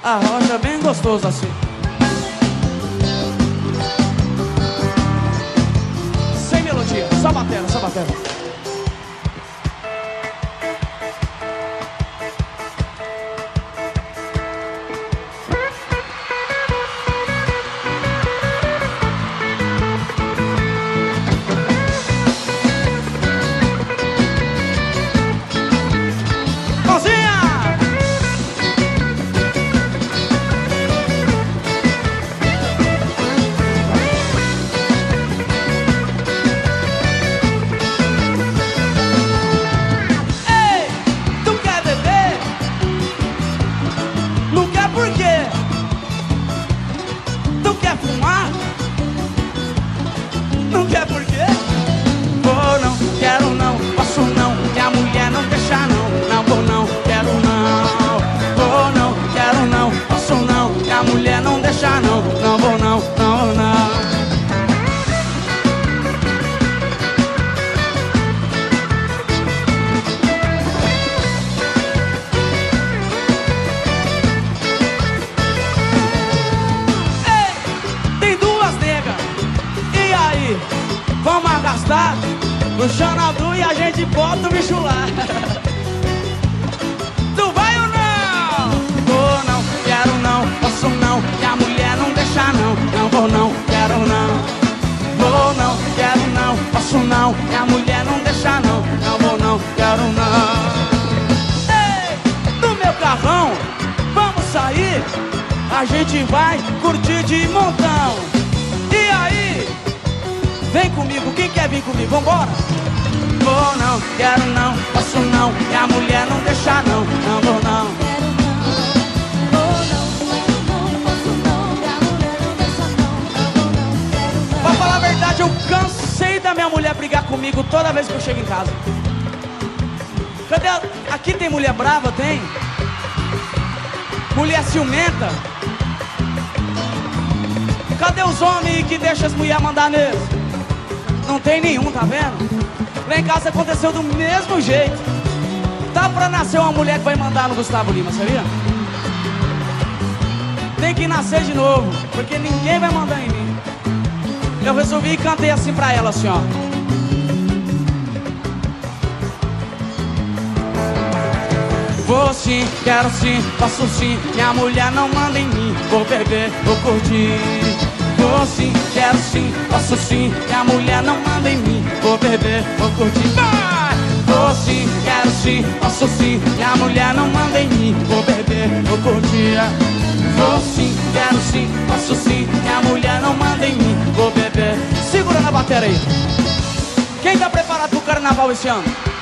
Arrocha bem gostoso assim. Sem melodia, só batendo, só batendo. Não quer por quê? Vou não, quero não, posso não, minha mulher não deixa não. Não vou não, quero não. Vou não, quero não, posso não, minha mulher não deixa não. Não vou não, não vou não. Ei, tem duas negas. E aí? Vamos arrastar no Xanadu e a gente bota o bicho lá. Tu vai ou não? Vou não, quero não, posso não, minha mulher não deixa não. Não vou não, quero não. Vou não, quero não, posso não, minha mulher não deixa não. Não vou não, quero não. Ei, no meu carrão, vamos sair. A gente vai curtir de montão. E aí? Vem comigo, quem quer vir comigo? Vambora! Vou não, quero não, posso não, minha mulher não deixa não. Não vou não. Quero não, vou não, quero não, posso não, minha mulher não deixa não. Não vou não, quero não. Pra falar a verdade, eu cansei da minha mulher brigar comigo toda vez que eu chego em casa. Cadê? Aqui tem mulher brava, tem? Mulher ciumenta? Cadê os homens que deixam as mulheres mandar neles? Não tem nenhum, tá vendo? Lá em casa aconteceu do mesmo jeito. Tá pra nascer uma mulher que vai mandar no Gustavo Lima, sabia? Tem que nascer de novo, porque ninguém vai mandar em mim. Eu resolvi e cantei assim pra ela, assim, ó. Vou sim, quero sim, posso sim, minha mulher não manda em mim. Vou beber, vou curtir. Vou sim, quero sim, posso sim, minha mulher não manda em mim. Vou beber, vou curtir. Vai! Vou sim, quero sim, posso sim, minha mulher não manda em mim. Vou beber, vou curtir. Vou sim, quero sim, posso sim, minha mulher não manda em mim. Vou beber. Segura na bateria aí. Quem tá preparado pro carnaval esse ano?